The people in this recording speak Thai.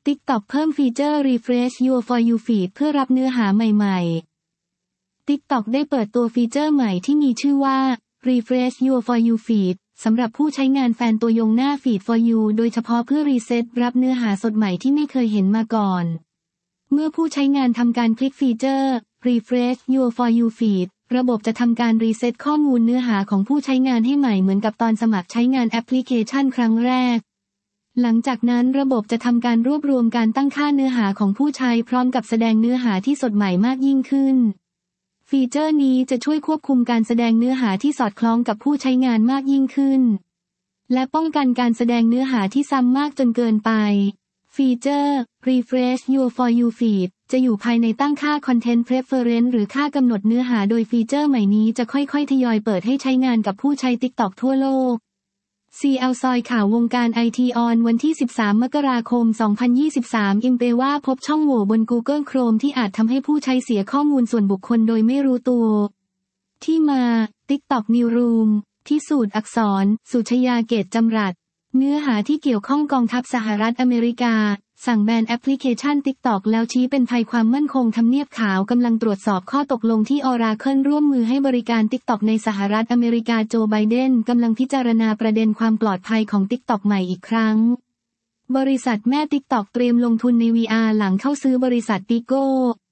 TikTok เพิ่มฟีเจอร์ Refresh Your For You Feed เพื่อรับเนื้อหาใหม่ๆ TikTok ได้เปิดตัวฟีเจอร์ใหม่ที่มีชื่อว่า Refresh Your For You Feed สำหรับผู้ใช้งานแฟนตัวยงหน้า Feed For You โดยเฉพาะเพื่อรีเซ็ตรับเนื้อหาสดใหม่ที่ไม่เคยเห็นมาก่อนเมื่อผู้ใช้งานทำการคลิกฟีเจอร์ Refresh Your For You Feed ระบบจะทำการรีเซ็ตข้อมูลเนื้อหาของผู้ใช้งานให้ใหม่เหมือนกับตอนสมัครใช้งานแอปพลิเคชันครั้งแรกหลังจากนั้นระบบจะทำการรวบรวมการตั้งค่าเนื้อหาของผู้ใช้พร้อมกับแสดงเนื้อหาที่สดใหม่มากยิ่งขึ้นฟีเจอร์นี้จะช่วยควบคุมการแสดงเนื้อหาที่สอดคล้องกับผู้ใช้งานมากยิ่งขึ้นและป้องกันการแสดงเนื้อหาที่ซ้ำมากจนเกินไปฟีเจอร์ Refresh Your For You Feed จะอยู่ภายในตั้งค่า Content Preference หรือค่ากำหนดเนื้อหาโดยฟีเจอร์ใหม่นี้จะค่อยๆทยอยเปิดให้ใช้งานกับผู้ใช้ TikTok ทั่วโลก CL ซอยข่าววงการ IT On วันที่ 13 มกราคม 2023 อิงเปว่าพบช่องโหว่บน Google Chrome ที่อาจทำให้ผู้ใช้เสียข้อมูลส่วนบุคคลโดยไม่รู้ตัวที่มา TikTok Newsroom ที่สูตรอักษร สุชยาเกตจำรัดเนื้อหาที่เกี่ยวข้องกองทัพสหรัฐอเมริกาสั่งแบนแอปพลิเคชัน TikTok แล้วชี้เป็นภัยความมั่นคงทำเนียบขาวกำลังตรวจสอบข้อตกลงที่ Oracle ร่วมมือให้บริการ TikTok ในสหรัฐอเมริกาโจไบเดนกำลังพิจารณาประเด็นความปลอดภัยของ TikTok ใหม่อีกครั้งบริษัทแม่ TikTok เตรียมลงทุนใน VR หลังเข้าซื้อบริษัท Pico